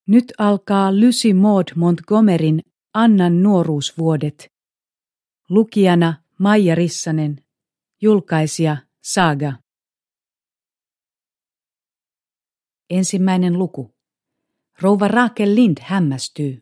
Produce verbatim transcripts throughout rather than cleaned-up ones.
Nyt alkaa Lucy Maud Montgomeryn Annan nuoruusvuodet. Lukijana Maija Rissanen. Julkaisija Saga. Ensimmäinen luku. Rouva Rachel Lynde hämmästyy.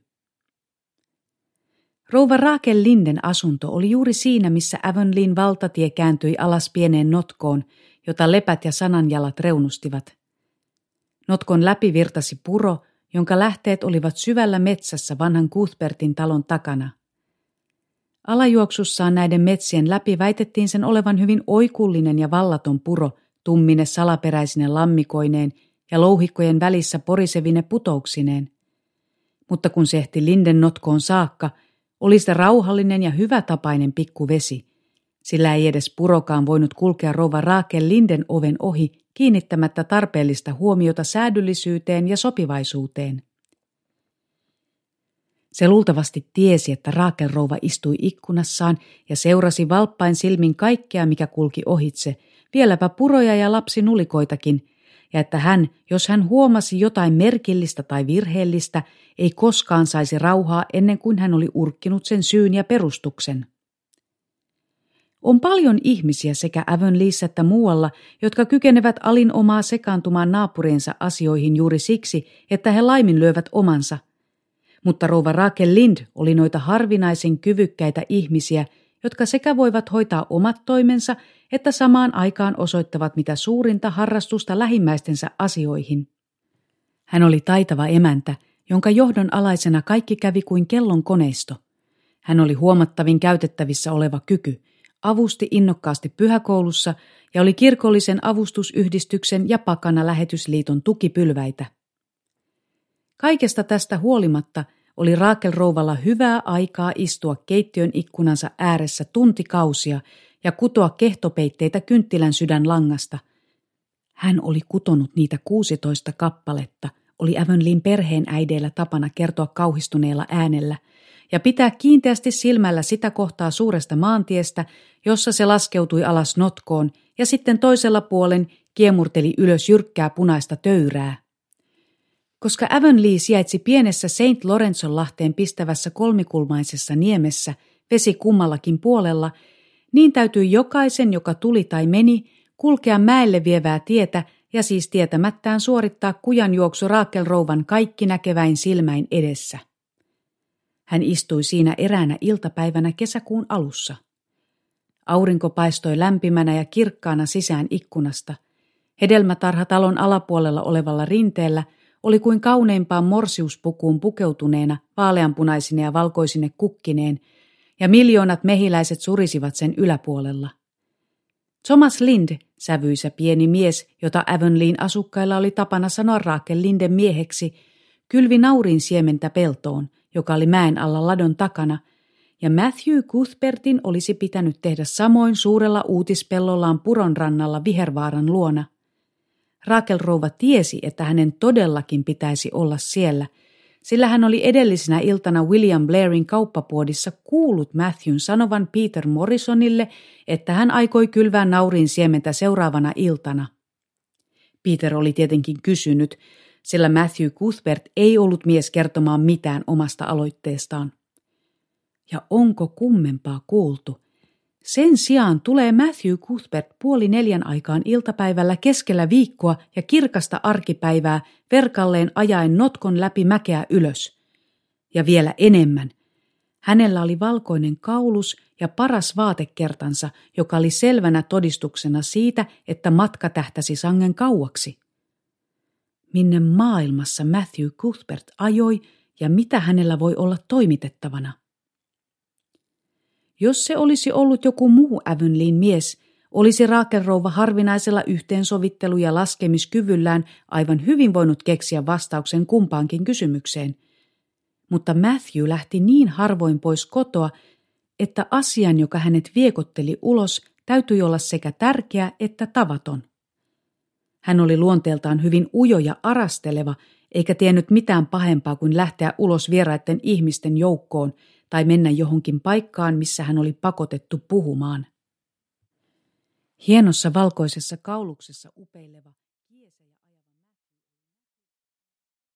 Rouva Rachel Lynden asunto oli juuri siinä, missä Avonlien valtatie kääntyi alas pieneen notkoon, jota lepät ja sananjalat reunustivat. Notkon läpi virtasi puro, jonka lähteet olivat syvällä metsässä vanhan Cuthbertin talon takana. Alajuoksussaan näiden metsien läpi väitettiin sen olevan hyvin oikullinen ja vallaton puro, tummine salaperäisine lammikoineen ja louhikkojen välissä porisevine putouksineen. Mutta kun se ehti Lynden notkoon saakka, oli se rauhallinen ja hyvätapainen pikkuvesi, sillä ei edes purokaan voinut kulkea rouva Rachel Lynden oven ohi kiinnittämättä tarpeellista huomiota säädyllisyyteen ja sopivaisuuteen. Se luultavasti tiesi, että Rachel rouva istui ikkunassaan ja seurasi valppain silmin kaikkea, mikä kulki ohitse, vieläpä puroja ja lapsinulikoitakin, ja että hän, jos hän huomasi jotain merkillistä tai virheellistä, ei koskaan saisi rauhaa ennen kuin hän oli urkkinut sen syyn ja perustuksen. On paljon ihmisiä sekä Avonliessa että muualla, jotka kykenevät alinomaa sekaantumaan naapuriensa asioihin juuri siksi, että he laiminlyövät omansa. Mutta rouva Rachel Lynde oli noita harvinaisen kyvykkäitä ihmisiä, jotka sekä voivat hoitaa omat toimensa, että samaan aikaan osoittavat mitä suurinta harrastusta lähimmäistensä asioihin. Hän oli taitava emäntä, jonka johdon alaisena kaikki kävi kuin kellon koneisto. Hän oli huomattavin käytettävissä oleva kyky, avusti innokkaasti pyhäkoulussa ja oli kirkollisen avustusyhdistyksen ja Pakana lähetysliiton tukipylväitä. Kaikesta tästä huolimatta oli Rachel rouvalla hyvää aikaa istua keittiön ikkunansa ääressä tuntikausia ja kutoa kehtopeitteitä kynttilän sydänlangasta. Hän oli kutonut niitä kuusitoista kappaletta, oli Avonlien perheen äideillä tapana kertoa kauhistuneella äänellä, ja pitää kiinteästi silmällä sitä kohtaa suuresta maantiestä, jossa se laskeutui alas notkoon ja sitten toisella puolen kiemurteli ylös jyrkkää punaista töyrää. Koska Avonlea sijaitsi pienessä Saint Lorenzon-lahteen pistävässä kolmikulmaisessa niemessä, vesi kummallakin puolella, niin täytyi jokaisen, joka tuli tai meni, kulkea mäelle vievää tietä ja siis tietämättään suorittaa kujanjuoksu Rachel rouvan kaikki näkeväin silmäin edessä. Hän istui siinä eräänä iltapäivänä kesäkuun alussa. Aurinko paistoi lämpimänä ja kirkkaana sisään ikkunasta. Hedelmätarha talon alapuolella olevalla rinteellä oli kuin kauneimpaan morsiuspukuun pukeutuneena vaaleanpunaisine ja valkoisine kukkineen, ja miljoonat mehiläiset surisivat sen yläpuolella. Thomas Lynde, sävyisä pieni mies, jota Avonlien asukkailla oli tapana sanoa Rachel Lynden mieheksi, kylvi naurin siementä peltoon, joka oli mäen alla ladon takana, ja Matthew Cuthbertin olisi pitänyt tehdä samoin suurella uutispellollaan puron rannalla Vihervaaran luona. Rachel rouva tiesi, että hänen todellakin pitäisi olla siellä, sillä hän oli edellisenä iltana William Blairin kauppapuodissa kuullut Matthewn sanovan Peter Morrisonille, että hän aikoi kylvää naurin siementä seuraavana iltana. Peter oli tietenkin kysynyt, sillä Matthew Cuthbert ei ollut mies kertomaan mitään omasta aloitteestaan. Ja onko kummempaa kuultu? Sen sijaan tulee Matthew Cuthbert puoli neljän aikaan iltapäivällä keskellä viikkoa ja kirkasta arkipäivää verkalleen ajaen notkon läpi mäkeä ylös. Ja vielä enemmän. Hänellä oli valkoinen kaulus ja paras vaatekertansa, joka oli selvänä todistuksena siitä, että matka tähtäsi sangen kauaksi. Minne maailmassa Matthew Cuthbert ajoi ja mitä hänellä voi olla toimitettavana? Jos se olisi ollut joku muu Avonlien mies, olisi Rachel rouva harvinaisella yhteensovittelu- ja laskemiskyvyllään aivan hyvin voinut keksiä vastauksen kumpaankin kysymykseen. Mutta Matthew lähti niin harvoin pois kotoa, että asian, joka hänet viekotteli ulos, täytyi olla sekä tärkeä että tavaton. Hän oli luonteeltaan hyvin ujo ja arasteleva, eikä tiennyt mitään pahempaa kuin lähteä ulos vieraiden ihmisten joukkoon tai mennä johonkin paikkaan, missä hän oli pakotettu puhumaan. Hienossa valkoisessa kauluksessa upeileva,